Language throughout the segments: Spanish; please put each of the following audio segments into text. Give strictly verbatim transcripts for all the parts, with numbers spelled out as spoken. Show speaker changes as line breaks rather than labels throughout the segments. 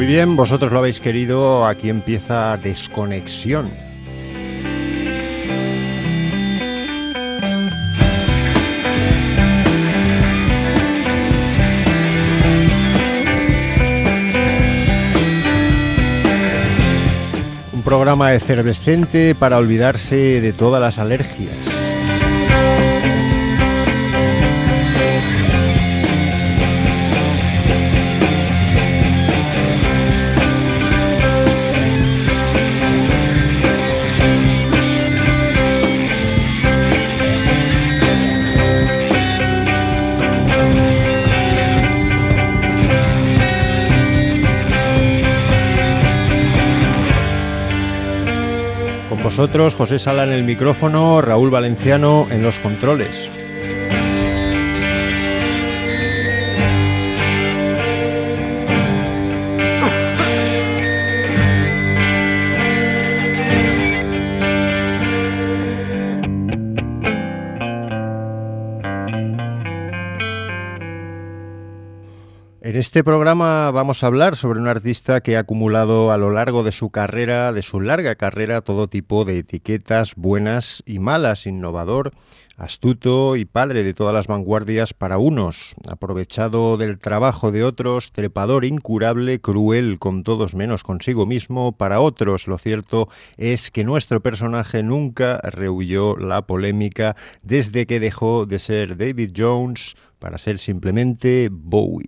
Muy bien, vosotros lo habéis querido, aquí empieza Desconexión. Un programa efervescente para olvidarse de todas las alergias. Vosotros, José Sala en el micrófono, Raúl Valenciano en los controles. En este programa vamos a hablar sobre un artista que ha acumulado a lo largo de su carrera, de su larga carrera, todo tipo de etiquetas buenas y malas, innovador, astuto y padre de todas las vanguardias para unos, aprovechado del trabajo de otros, trepador incurable, cruel con todos menos consigo mismo para otros. Lo cierto es que nuestro personaje nunca rehuyó la polémica desde que dejó de ser David Jones para ser simplemente Bowie.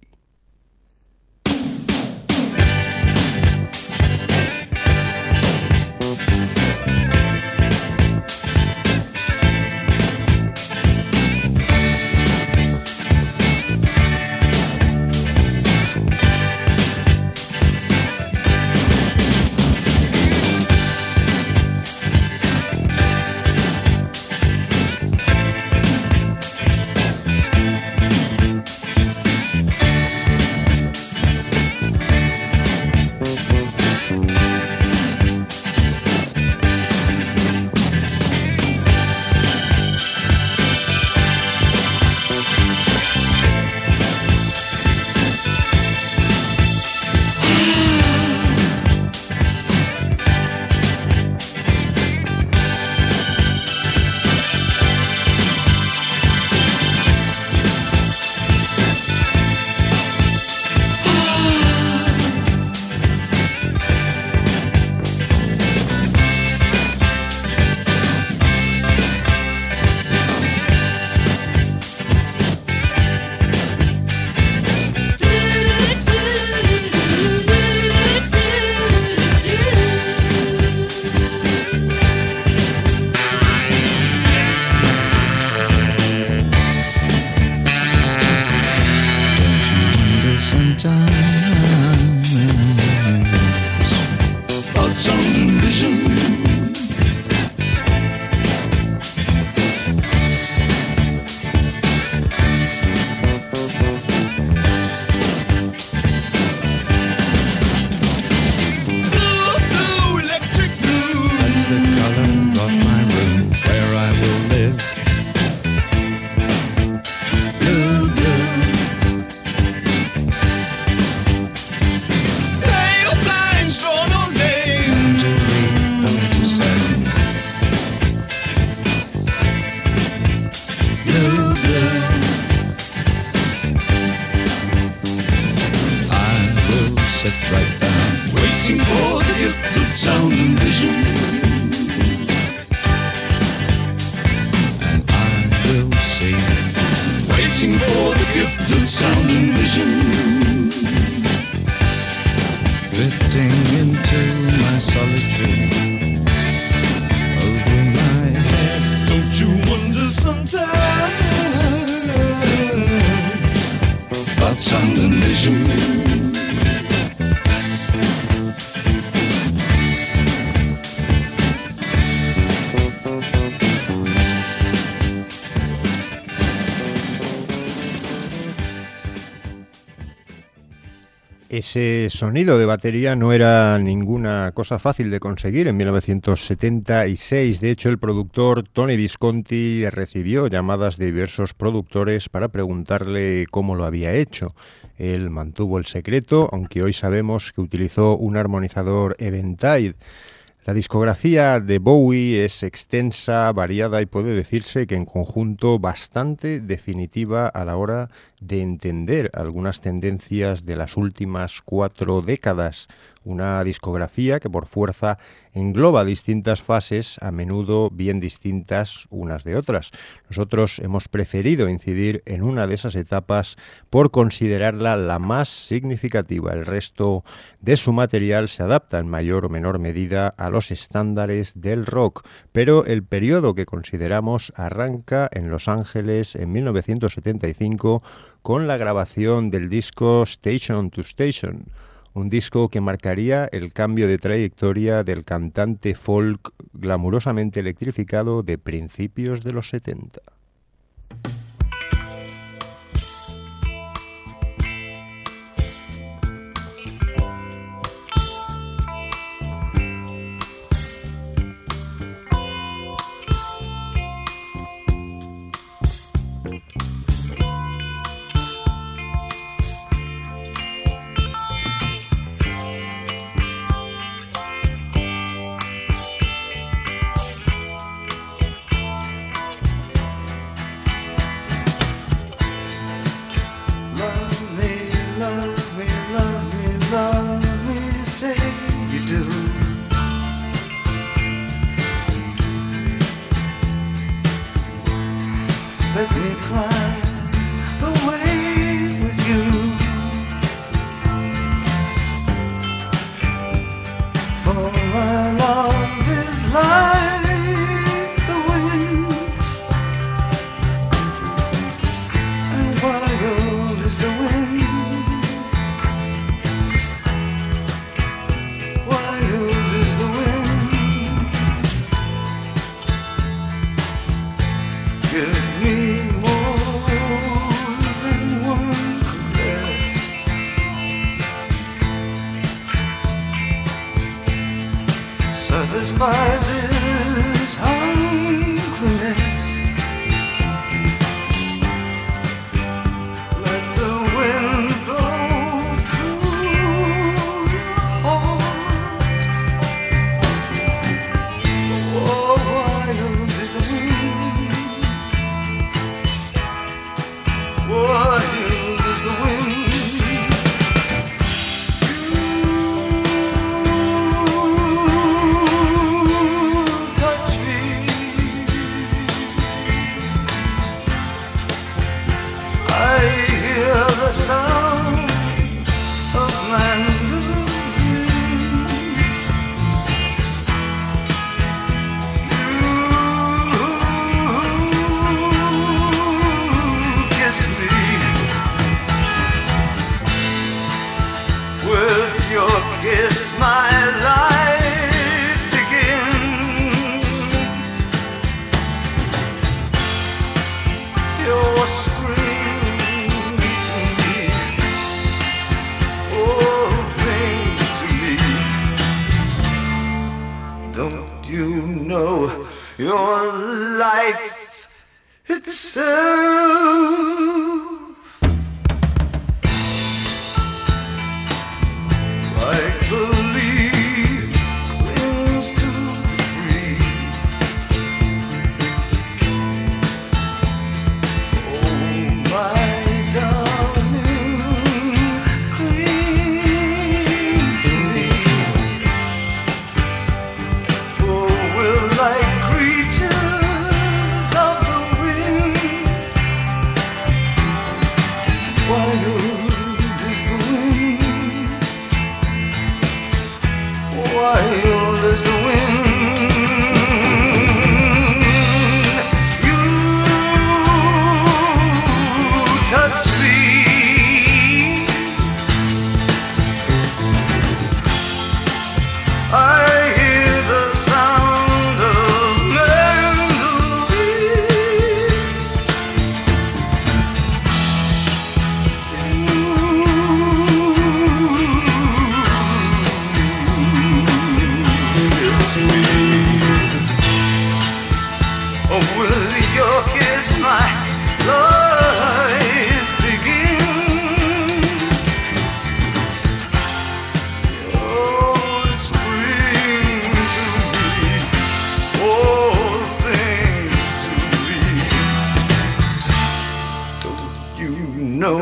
Ese sonido de batería no era ninguna cosa fácil de conseguir en mil novecientos setenta y seis. De hecho, el productor Tony Visconti recibió llamadas de diversos productores para preguntarle cómo lo había hecho. Él mantuvo el secreto, aunque hoy sabemos que utilizó un armonizador Eventide. La discografía de Bowie es extensa, variada y puede decirse que en conjunto bastante definitiva a la hora de entender algunas tendencias de las últimas cuatro décadas. Una discografía que por fuerza engloba distintas fases, a menudo bien distintas unas de otras. Nosotros hemos preferido incidir en una de esas etapas por considerarla la más significativa. El resto de su material se adapta en mayor o menor medida a los estándares del rock, pero el periodo que consideramos arranca en Los Ángeles en mil novecientos setenta y cinco con la grabación del disco Station to Station, un disco que marcaría el cambio de trayectoria del cantante folk glamurosamente electrificado de principios de los setenta.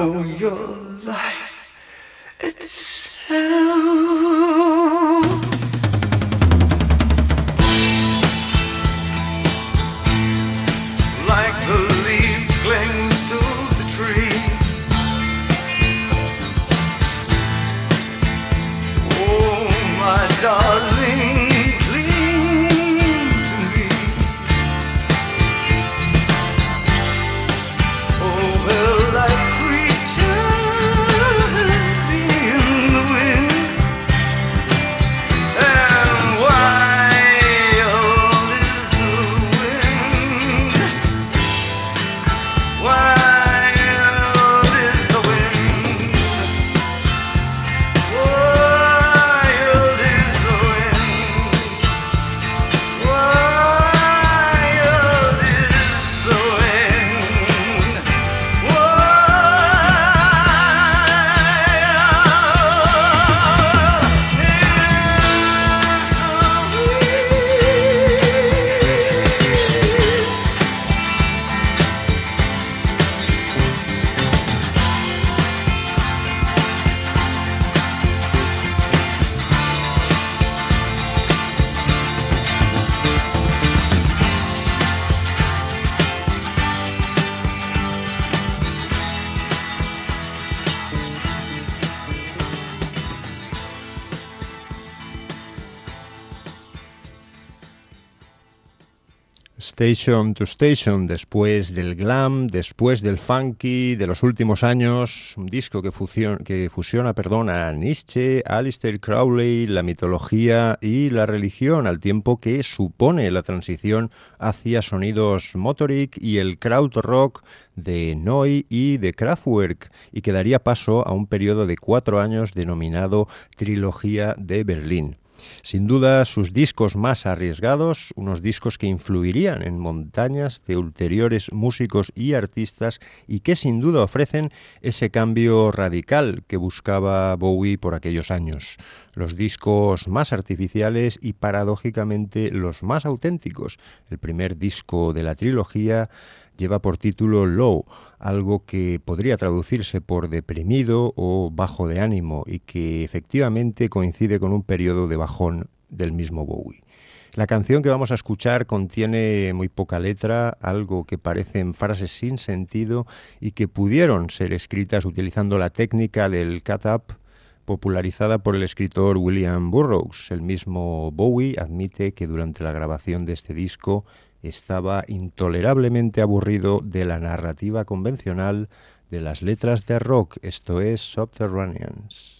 know your life itself. Like the leaf clings to the tree. Oh, my darling, cling to me. Oh, well, like creatures in the wind, and wild is the wind. Wild is the wind. Wild is the wind. Wild is the wind.
Station to Station, después del glam, después del funky de los últimos años, un disco que, fusiona, que fusiona perdón, a Nietzsche, Aleister Crowley, la mitología y la religión, al tiempo que supone la transición hacia sonidos Motorik y el krautrock de Neu! Y de Kraftwerk, y que daría paso a un periodo de cuatro años denominado Trilogía de Berlín. Sin duda, sus discos más arriesgados, unos discos que influirían en montañas de ulteriores músicos y artistas y que sin duda ofrecen ese cambio radical que buscaba Bowie por aquellos años. Los discos más artificiales y paradójicamente los más auténticos. El primer disco de la trilogía lleva por título Low, algo que podría traducirse por deprimido o bajo de ánimo y que efectivamente coincide con un periodo de bajón del mismo Bowie. La canción que vamos a escuchar contiene muy poca letra, algo que parecen frases sin sentido y que pudieron ser escritas utilizando la técnica del cut-up popularizada por el escritor William Burroughs. El mismo Bowie admite que durante la grabación de este disco estaba intolerablemente aburrido de la narrativa convencional de las letras de rock, esto es Subterraneans.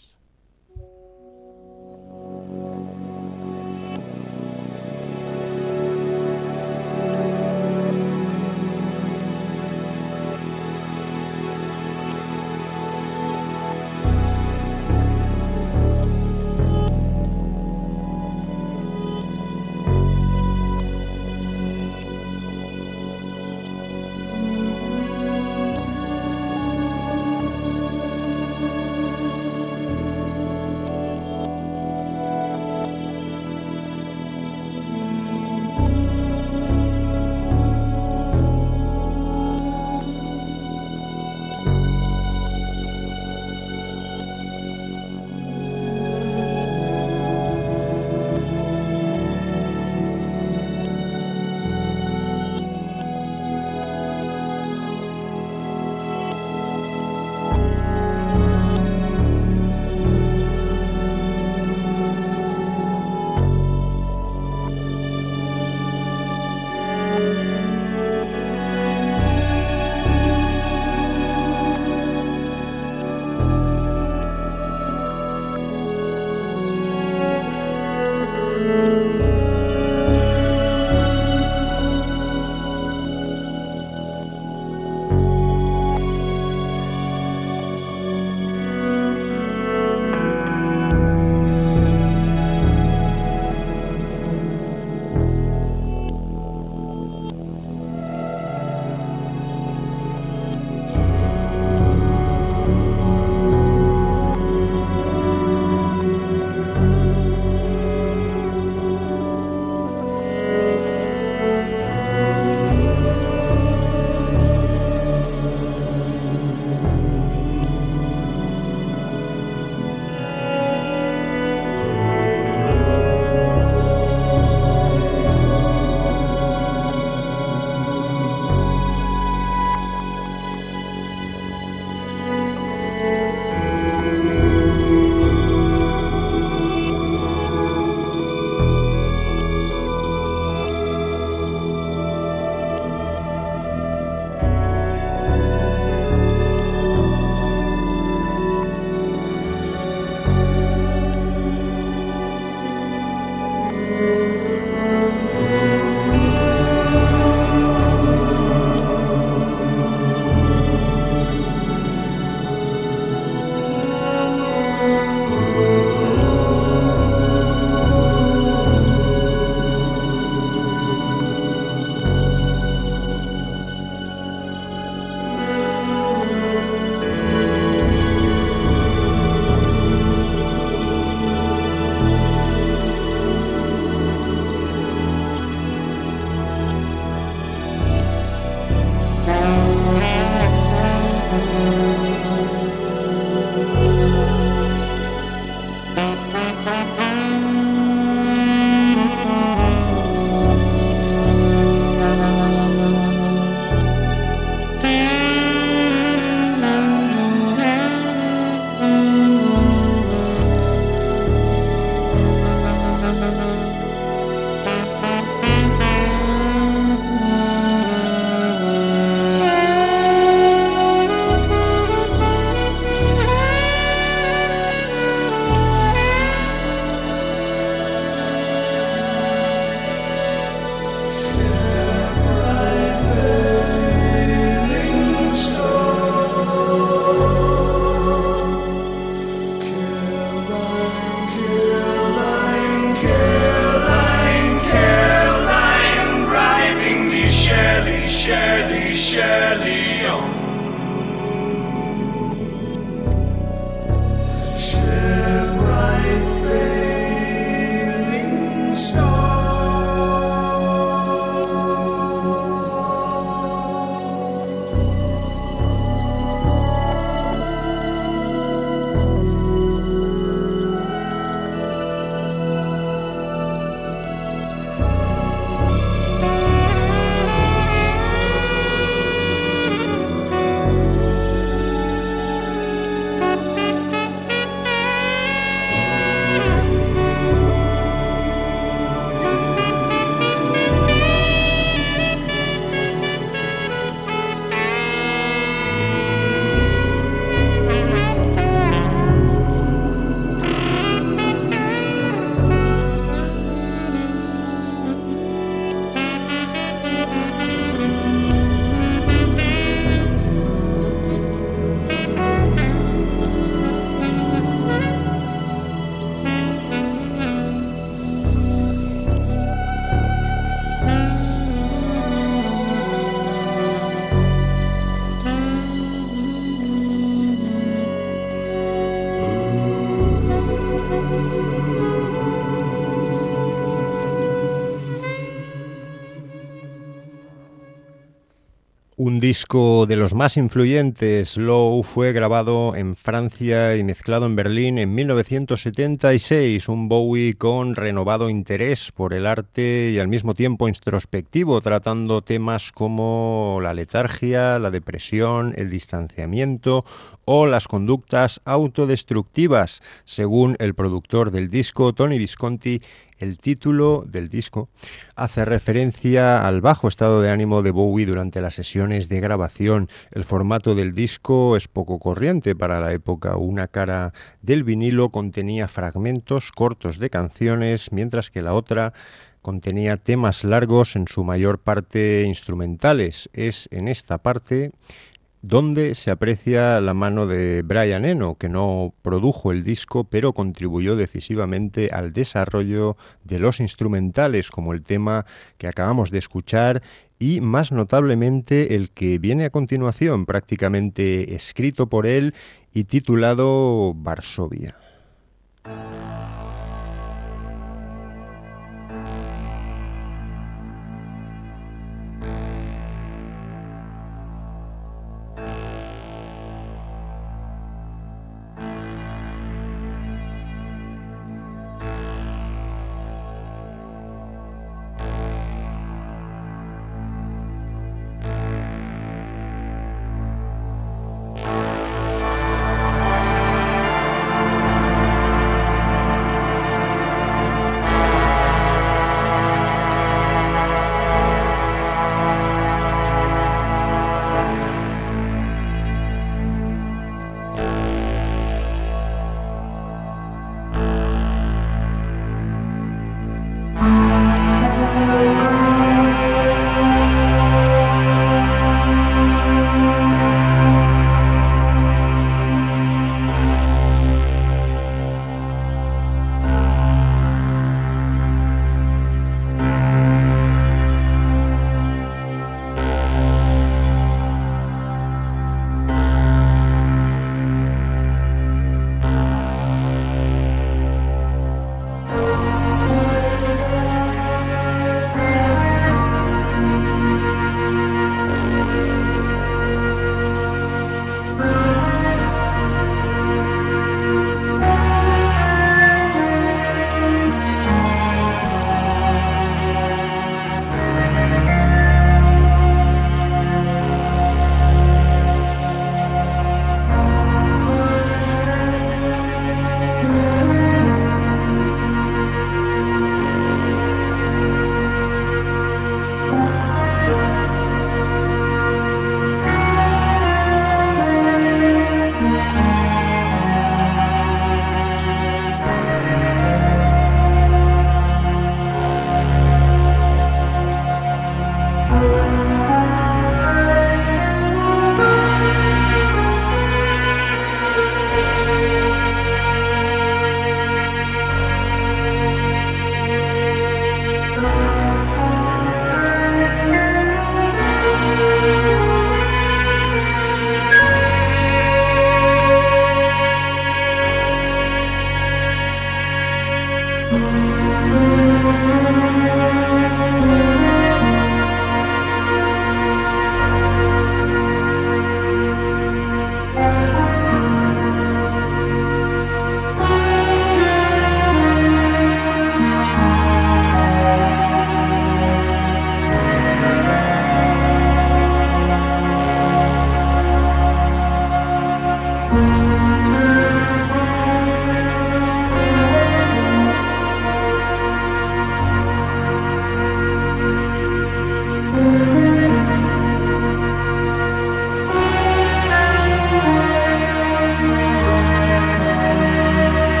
Un disco de los más influyentes, Slow, fue grabado en Francia y mezclado en Berlín en mil novecientos setenta y seis. Un Bowie con renovado interés por el arte y al mismo tiempo introspectivo, tratando temas como la letargia, la depresión, el distanciamiento o las conductas autodestructivas. Según el productor del disco, Tony Visconti, el título del disco hace referencia al bajo estado de ánimo de Bowie durante las sesiones de grabación. El formato del disco es poco corriente para la época. Una cara del vinilo contenía fragmentos cortos de canciones, mientras que la otra contenía temas largos, en su mayor parte instrumentales. Es en esta parte donde se aprecia la mano de Brian Eno, que no produjo el disco, pero contribuyó decisivamente al desarrollo de los instrumentales, como el tema que acabamos de escuchar y, más notablemente, el que viene a continuación, prácticamente escrito por él y titulado Varsovia.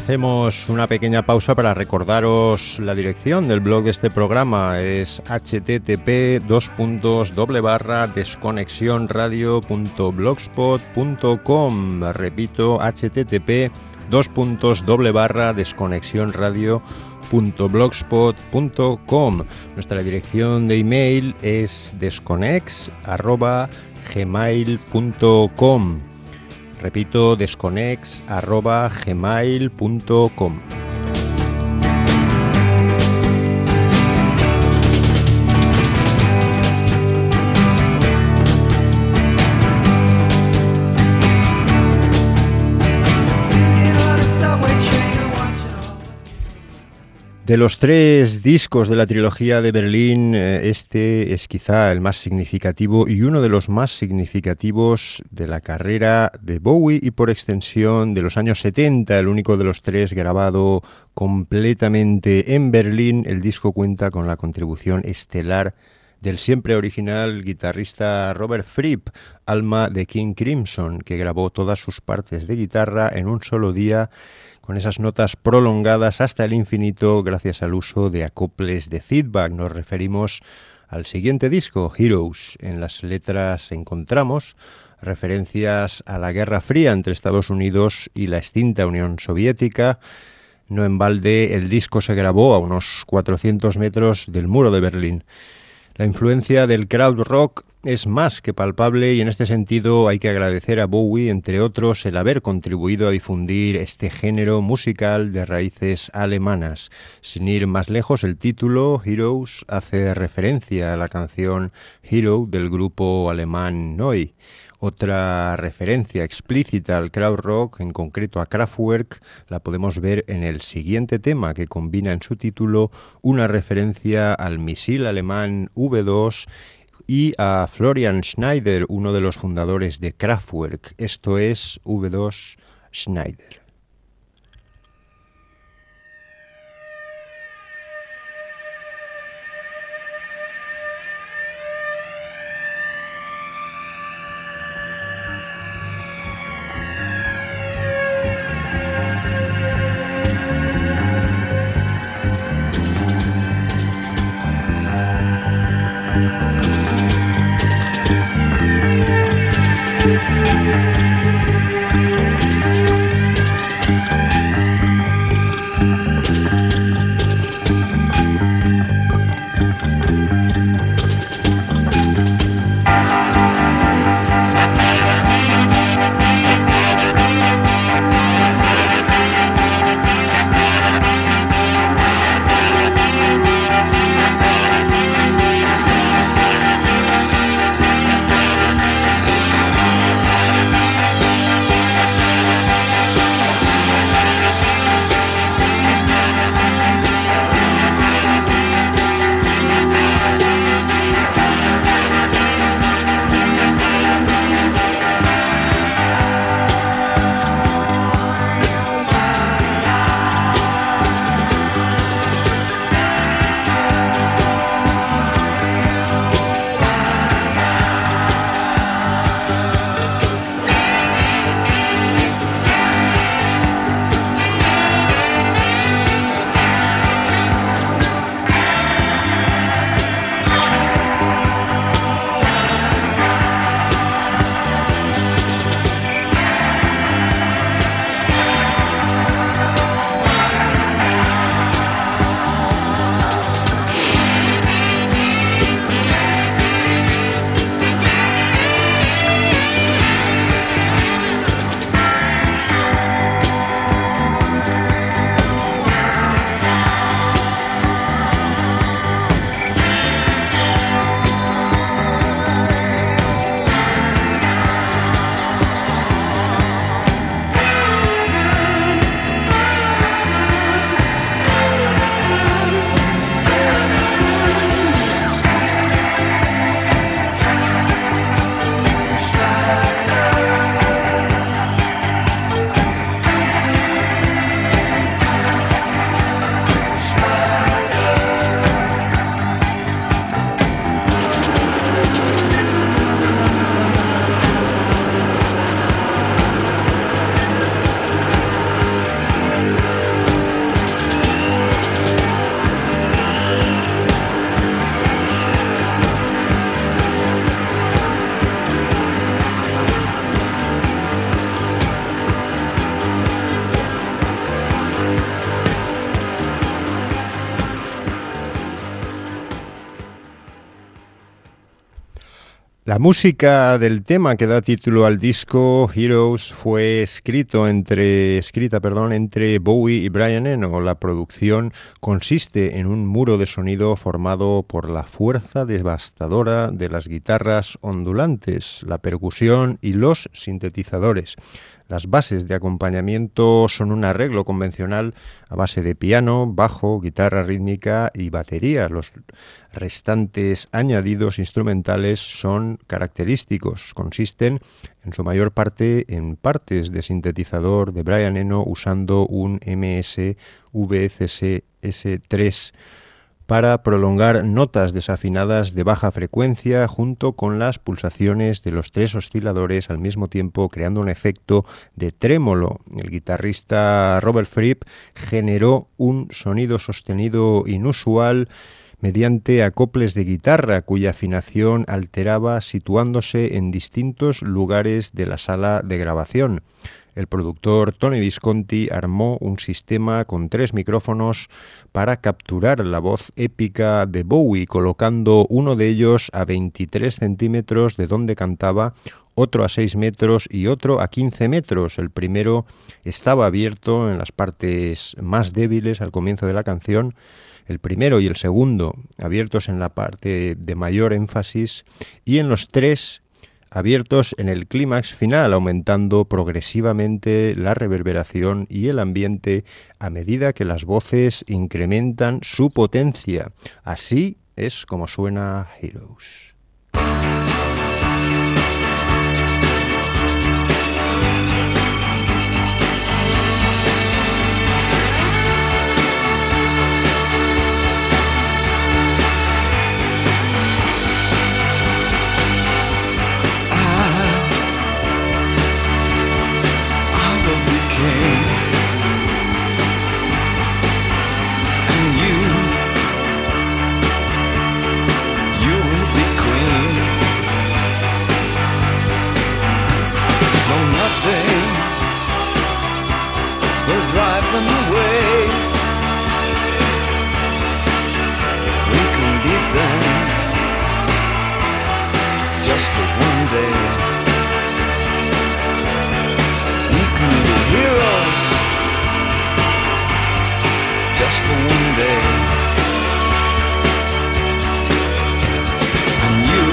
Hacemos una pequeña pausa para recordaros la dirección del blog de este programa. Es http dos puntos doble barra desconexionradio punto blogspot punto com. Repito, http dos puntos doble barra desconexionradio punto blogspot punto com. Nuestra dirección de email es desconex arroba gmail punto com. Repito, desconex arroba gmail punto com. De los tres discos de la trilogía de Berlín, este es quizá el más significativo y uno de los más significativos de la carrera de Bowie y por extensión de los años setenta, el único de los tres grabado completamente en Berlín. El disco cuenta con la contribución estelar del siempre original guitarrista Robert Fripp, alma de King Crimson, que grabó todas sus partes de guitarra en un solo día, con esas notas prolongadas hasta el infinito gracias al uso de acoples de feedback. Nos referimos al siguiente disco, Heroes. En las letras encontramos referencias a la Guerra Fría entre Estados Unidos y la extinta Unión Soviética. No en balde, el disco se grabó a unos cuatrocientos metros del muro de Berlín. La influencia del crowd rock es más que palpable y en este sentido hay que agradecer a Bowie, entre otros, el haber contribuido a difundir este género musical de raíces alemanas. Sin ir más lejos, el título, Heroes, hace referencia a la canción Hero del grupo alemán Neu. Otra referencia explícita al crowd rock, en concreto a Kraftwerk, la podemos ver en el siguiente tema, que combina en su título una referencia al misil alemán V dos y a Florian Schneider, uno de los fundadores de Kraftwerk. Esto es V dos Schneider. La música del tema que da título al disco Heroes fue escrito entre, escrita perdón, entre Bowie y Brian Eno. La producción consiste en un muro de sonido formado por la fuerza devastadora de las guitarras ondulantes, la percusión y los sintetizadores. Las bases de acompañamiento son un arreglo convencional a base de piano, bajo, guitarra rítmica y batería. Los restantes añadidos instrumentales son característicos. Consisten en su mayor parte en partes de sintetizador de Brian Eno usando un M S V C C S tres para prolongar notas desafinadas de baja frecuencia junto con las pulsaciones de los tres osciladores al mismo tiempo, creando un efecto de trémolo. El guitarrista Robert Fripp generó un sonido sostenido inusual mediante acoples de guitarra cuya afinación alteraba situándose en distintos lugares de la sala de grabación. El productor Tony Visconti armó un sistema con tres micrófonos para capturar la voz épica de Bowie, colocando uno de ellos a veintitrés centímetros de donde cantaba, otro a seis metros y otro a quince metros. El primero estaba abierto en las partes más débiles al comienzo de la canción, el primero y el segundo abiertos en la parte de mayor énfasis y en los tres abiertos en el clímax final, aumentando progresivamente la reverberación y el ambiente a medida que las voces incrementan su potencia. Así es como suena Heroes.
Just for one day, we can be heroes. Just for one day, and you,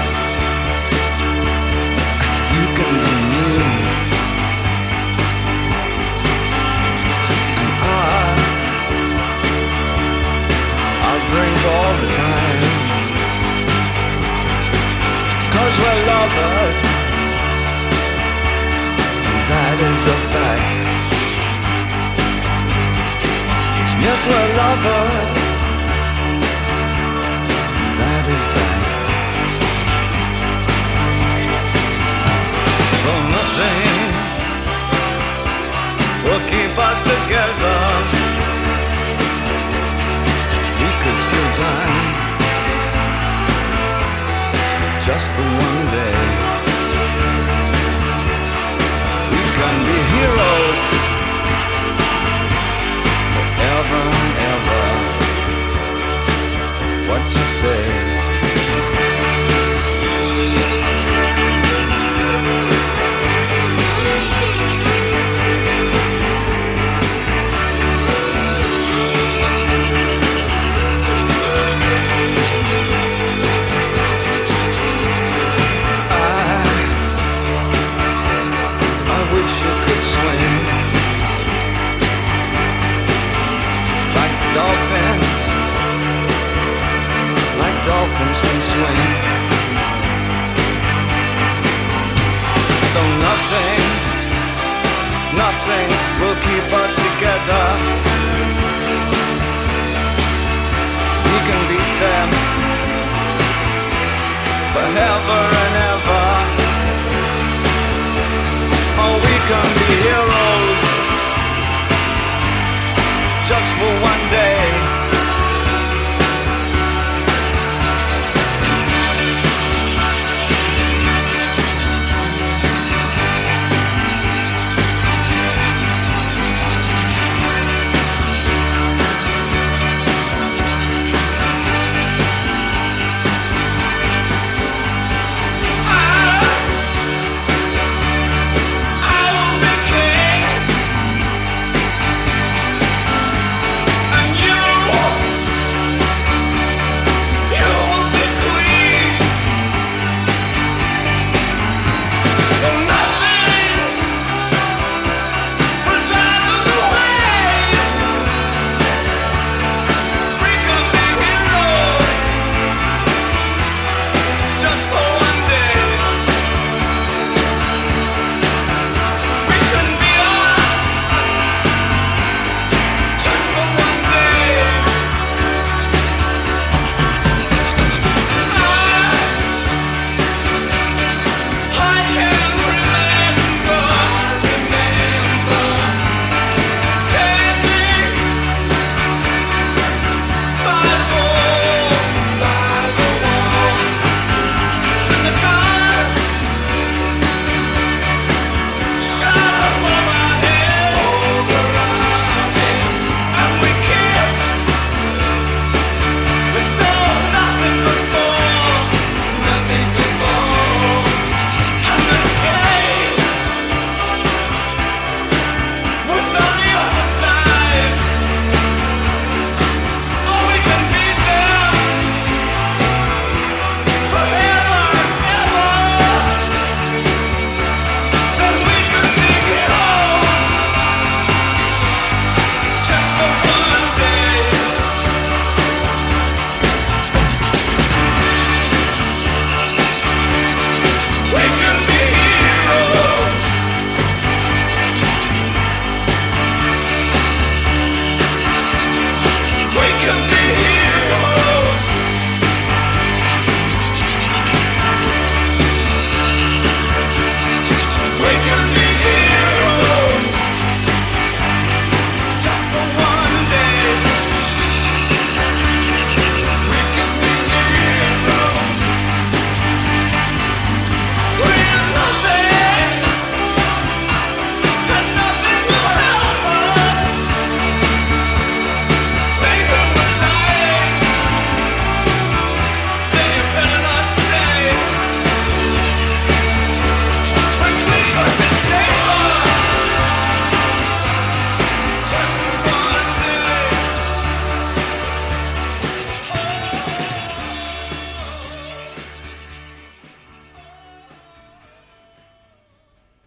you can be me, and I, I'll drink all the time. 'Cause we're lovers, and that is a fact. Yes, we're lovers, and that is that. Though nothing will keep us together, we could still die just for one day. We can be heroes forever and ever. What you say? Dolphins, like dolphins can swim. Though nothing, nothing will keep us together, we can beat them forever and ever. Oh, we can be heroes just for one day.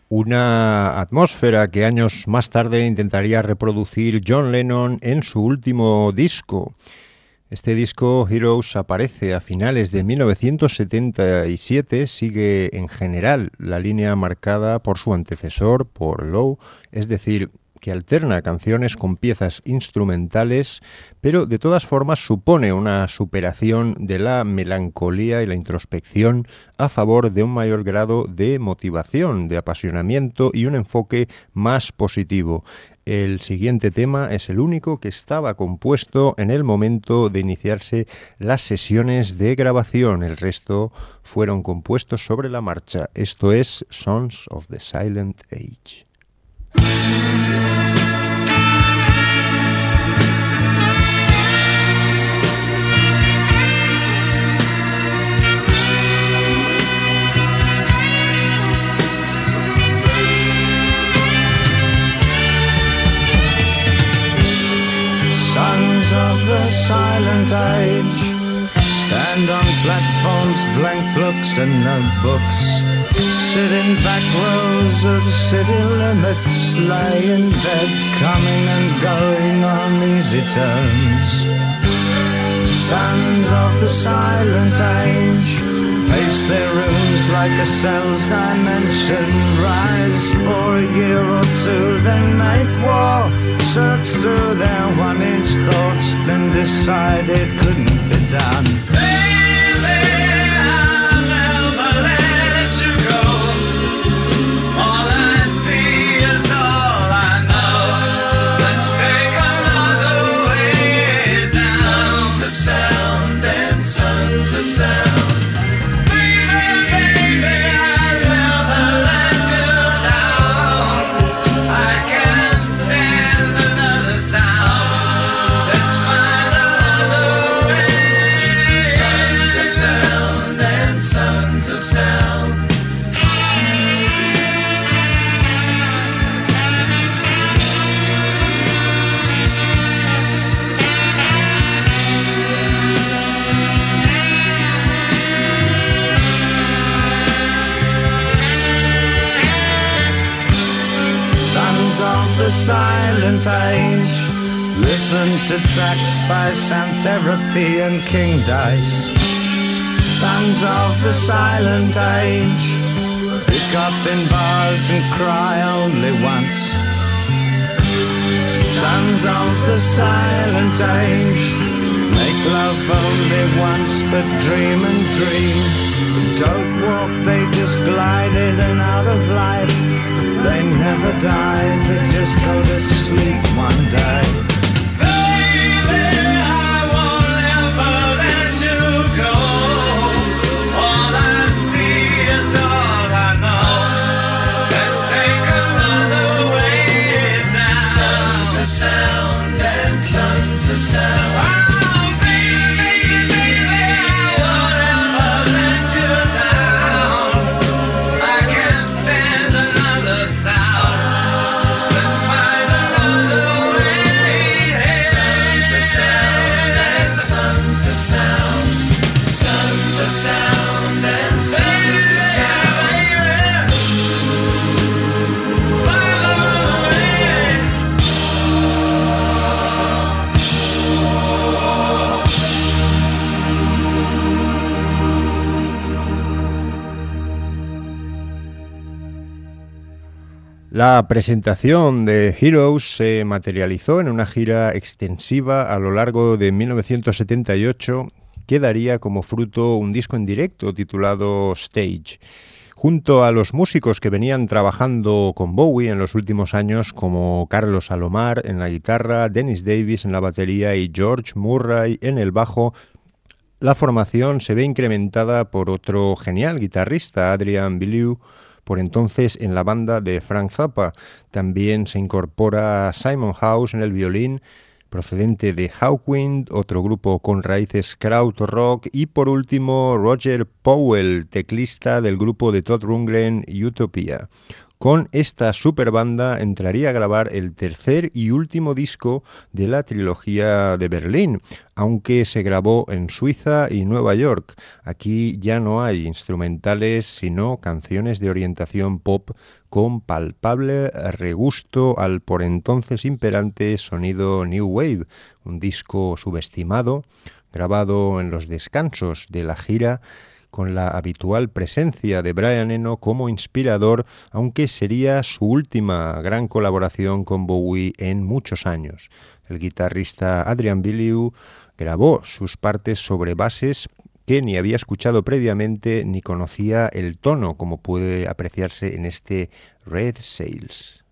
Una atmósfera que años más tarde intentaría reproducir John Lennon en su último disco. Este disco, Heroes, aparece a finales de mil novecientos setenta y siete, sigue en general la línea marcada por su antecesor, por Low, es decir, que alterna canciones con piezas instrumentales, pero de todas formas supone una superación de la melancolía y la introspección a favor de un mayor grado de motivación, de apasionamiento y un enfoque más positivo. El siguiente tema es el único que estaba compuesto en el momento de iniciarse las sesiones de grabación. El resto fueron compuestos sobre la marcha. Esto es Sons of the Silent Age.
Sons of the silent age stand on platforms, blank books and notebooks, sit in back rows of city limits, lie in bed, coming and going on easy terms. Sons of the silent age pace their rooms like a cell's dimension, rise for a year or two, then make war, search through their one-inch thoughts, then decide it couldn't be done. Baby, I'll never let you go. All I see is all I know. Let's take another way down. Sons of sound and sons of sound. Silent age, listen to tracks by Sound Therapy and King Dice. Sons of the silent age, pick up in bars and cry only once. Sons of the silent age, make love only once but dream and dream. Don't walk, they just glide in and out of life. They never die, they just go to sleep one day. Baby, I won't ever let you go. All I see is all I know. Let's take another way down. Sons of sound and sons of sound. Oh, baby, baby, I won't ever let you down. I can't stand another sound. Let's find another way. Sons of sound and sons of sound. Sons of sound and sons of sound.
La presentación de Heroes se materializó en una gira extensiva a lo largo de mil novecientos setenta y ocho que daría como fruto un disco en directo titulado Stage. Junto a los músicos que venían trabajando con Bowie en los últimos años, como Carlos Salomar en la guitarra, Dennis Davis en la batería y George Murray en el bajo, la formación se ve incrementada por otro genial guitarrista, Adrian Belew, por entonces en la banda de Frank Zappa. También se incorpora Simon House en el violín, procedente de Hawkwind, otro grupo con raíces krautrock, y por último Roger Powell, teclista del grupo de Todd Rundgren, Utopia. Con esta super banda entraría a grabar el tercer y último disco de la trilogía de Berlín, aunque se grabó en Suiza y Nueva York. Aquí ya no hay instrumentales, sino canciones de orientación pop con palpable regusto al por entonces imperante sonido New Wave, un disco subestimado, grabado en los descansos de la gira, con la habitual presencia de Brian Eno como inspirador, aunque sería su última gran colaboración con Bowie en muchos años. El guitarrista Adrian Belew grabó sus partes sobre bases que ni había escuchado previamente ni conocía el tono, como puede apreciarse en este Red Sails.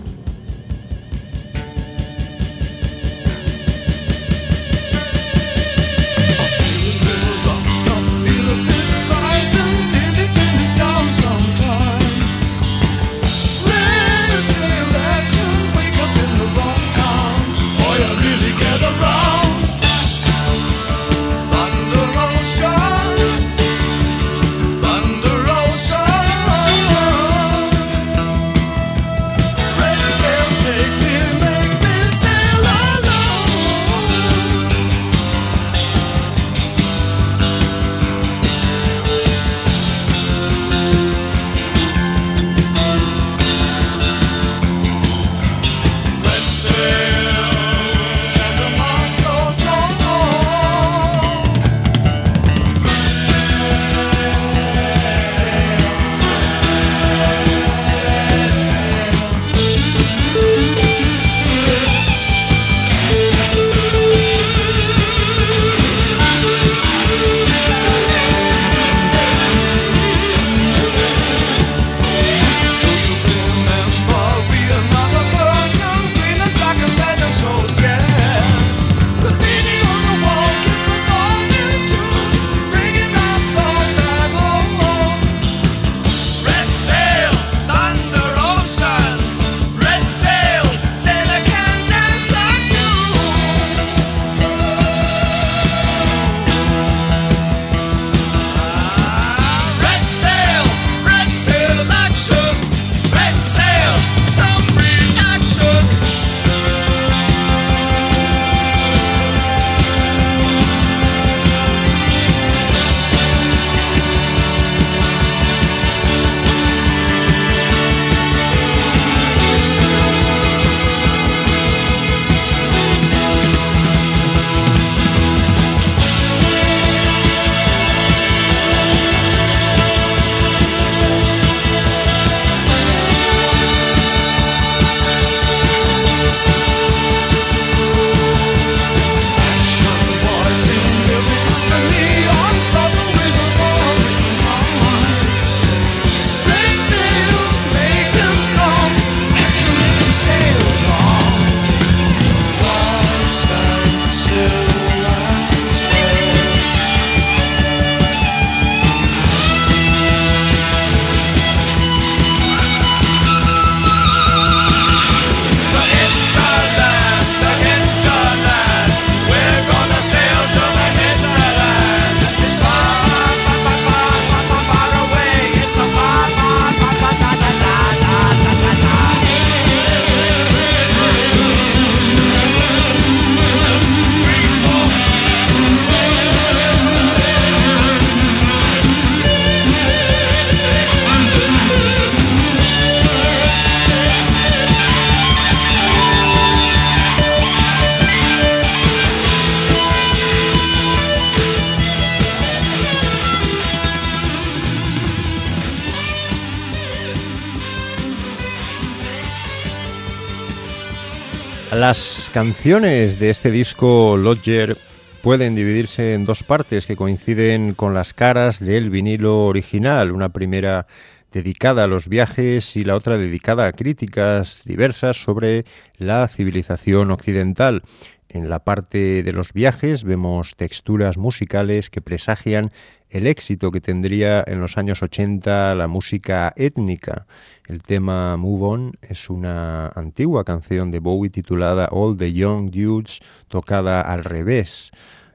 Las canciones de este disco Lodger pueden dividirse en dos partes que coinciden con las caras del vinilo original, una primera dedicada a los viajes y la otra dedicada a críticas diversas sobre la civilización occidental. En la parte de los viajes vemos texturas musicales que presagian el éxito que tendría en los años ochenta la música étnica. El tema Move On es una antigua canción de Bowie titulada All the Young Dudes, tocada al revés.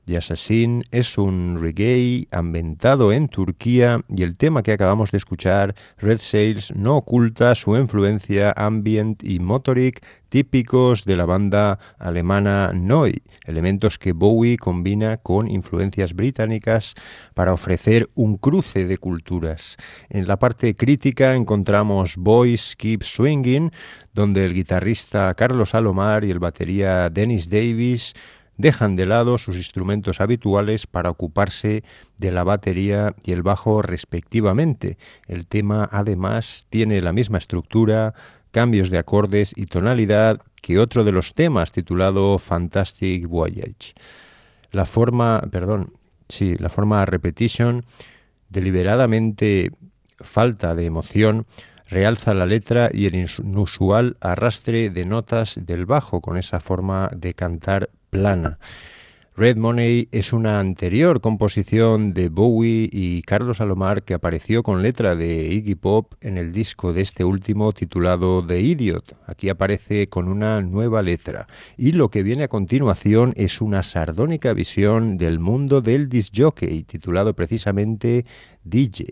Yasasin es un reggae ambientado en Turquía y el tema que acabamos de escuchar, Red Sails, no oculta su influencia ambient y motoric típicos de la banda alemana Neu, elementos que Bowie combina con influencias británicas para ofrecer un cruce de culturas. En la parte crítica encontramos Boys Keep Swinging, donde el guitarrista Carlos Alomar y el batería Dennis Davis dejan de lado sus instrumentos habituales para ocuparse de la batería y el bajo respectivamente. El tema además tiene la misma estructura, cambios de acordes y tonalidad que otro de los temas titulado Fantastic Voyage. La forma, perdón, sí, la forma repetition, deliberadamente falta de emoción, realza la letra y el inusual arrastre de notas del bajo con esa forma de cantar plana. Red Money es una anterior composición de Bowie y Carlos Alomar que apareció con letra de Iggy Pop en el disco de este último titulado The Idiot. Aquí aparece con una nueva letra. Y lo que viene a continuación es una sardónica visión del mundo del disc jockey titulado precisamente D J.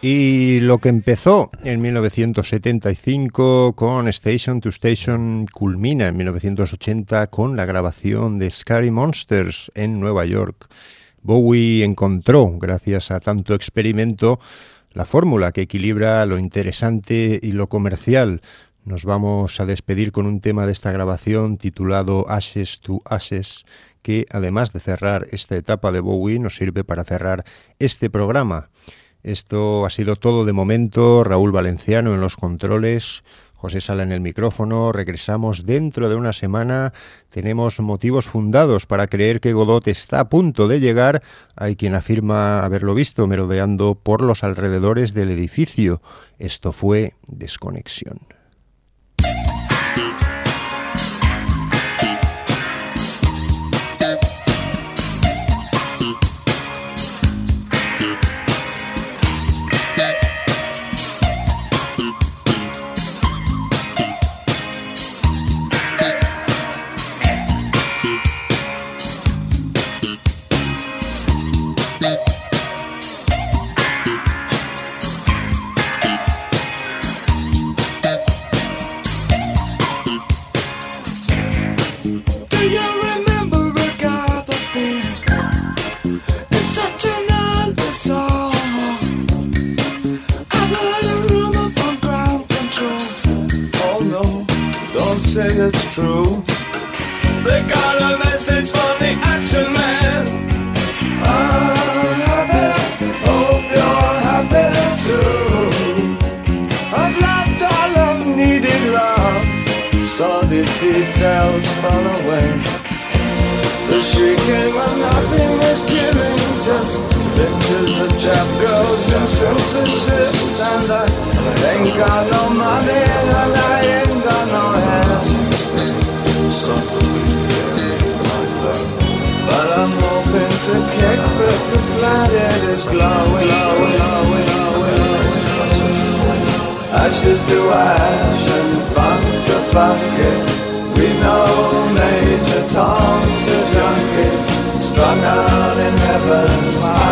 Y lo que empezó en mil novecientos setenta y cinco con Station to Station culmina en mil novecientos ochenta con la grabación de Scary Monsters en Nueva York. Bowie encontró, gracias a tanto experimento, la fórmula que equilibra lo interesante y lo comercial. Nos vamos a despedir con un tema de esta grabación titulado Ashes to Ashes, que además de cerrar esta etapa de Bowie, nos sirve para cerrar este programa. Esto ha sido todo de momento. Raúl Valenciano en los controles, José Sala en el micrófono. Regresamos dentro de una semana. Tenemos motivos fundados para creer que Godot está a punto de llegar. Hay quien afirma haberlo visto merodeando por los alrededores del edificio. Esto fue Desconexión.
It's true. They got a message from the Action Man. I'm happy, hope you're happy too. I've loved all I've needed love, saw the details fall away. The shrieking when nothing is killing, just pictures of trap girls and synthesis. And I ain't got no money and I ain't got no hands. But I'm hoping to kick with the planet is glowing, glowing, glowing, glowing. Ashes to ash and funk to funk it. We know Major Tom's a junkie, strung out in heaven's mind.